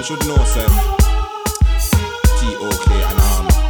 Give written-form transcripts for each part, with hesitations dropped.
should know, sir. T.O.K. and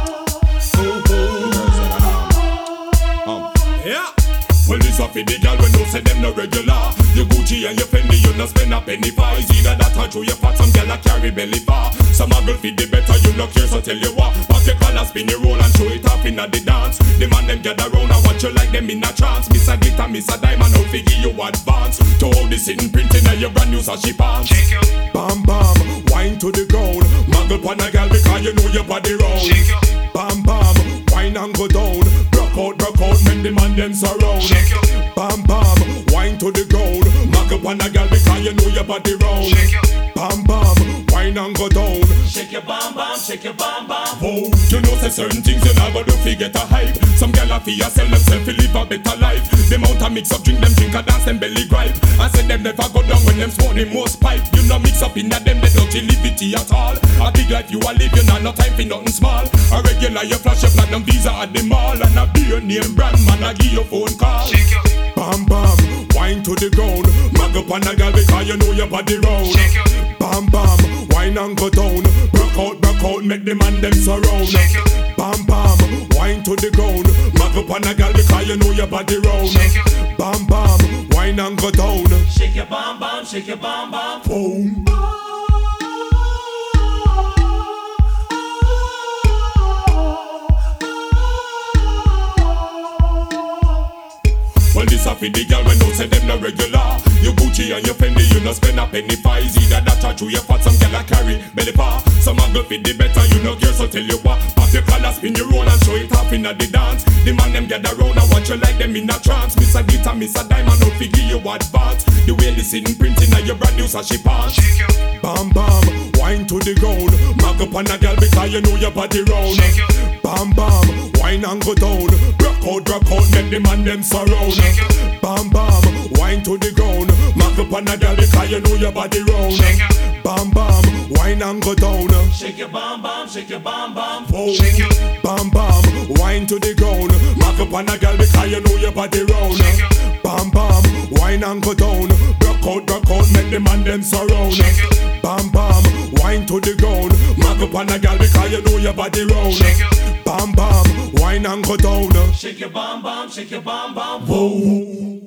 yeah. Well, this a for the girl when no say them no regular. Your Gucci and your Fendi, you no spend a penny for. It's either that or through your fat, some girl a carry belly far. Some a girl feed the better, you no care, so tell you what. Pop your collar, spin your roll and show it off inna the dance. The man them gather round and watch you like them in a trance. Miss a glitter, miss a diamond, out fi give you advance. To hold the sitting printing and your brand new sashi pants. Bam bam, wine to the ground. Muggle pon a girl because you know your body round. Bam bam, wine and go down. Broke out, make the man them surround. Bam bam, wine to the ground. Mark up on a girl because you know your body round. Bam bam, wine and go down. Shake your bam bam, shake your bam bam. Whoa, you know say certain things you never do fi get a hype. Some girl a fi sell themself fi live a better life. Them out a mix up drink, them drink a dance, them belly gripe. I said them never go down when them smoke the most pipe. You no mix up in that them they don't liberty at all. A big life you a live, you not no time for nothing small. A regular you flash your platinum visa at the mall. And a beer name brand man a give your phone call. Bam bam, wine to the ground. Mag up on a girl because you know your body round. Bam bam, wine and go down. Broke out, make the man them surround. Bam bam, wine to the ground. Mag up on a girl because you know your body round. Bam bam, wine and go down. Shake your bam bam, shake your bam bam. Boom. Well, this a for the girl when don't say them no regular. Your Gucci and your Fendi, you no spend a penny for. It's either that or through your fat, some girl a carry belly far. Some a go fit the better, you no care, so tell you what. Pop your collar, spin your roll and show it off inna the dance. The man them gather round and watch you like them in a trance. Miss a glitter, miss a diamond, out fi give you advance. The way listen printing on your brand new sashi pants. Bam bam, wine to the ground. Mag up on a girl because you know your body round. Bam bam, wine and go down. Broke out, make the man them surround. Bam bam, wine to the ground. Mag up on a girl because you know your body round. Bam bam, wine and go down. Shake your bam bam, shake your bam bam. Whoa. Bam bam, wine to the ground. Mag up on a girl because you know your body round. Bam bam, wine and go down. Broke out, make the man them surround. Bam bam, wine to the ground. Mag up on a girl because you know your body round. Bam bam, wine and go down. Shake your bam bam, shake your bam bam. Whoa.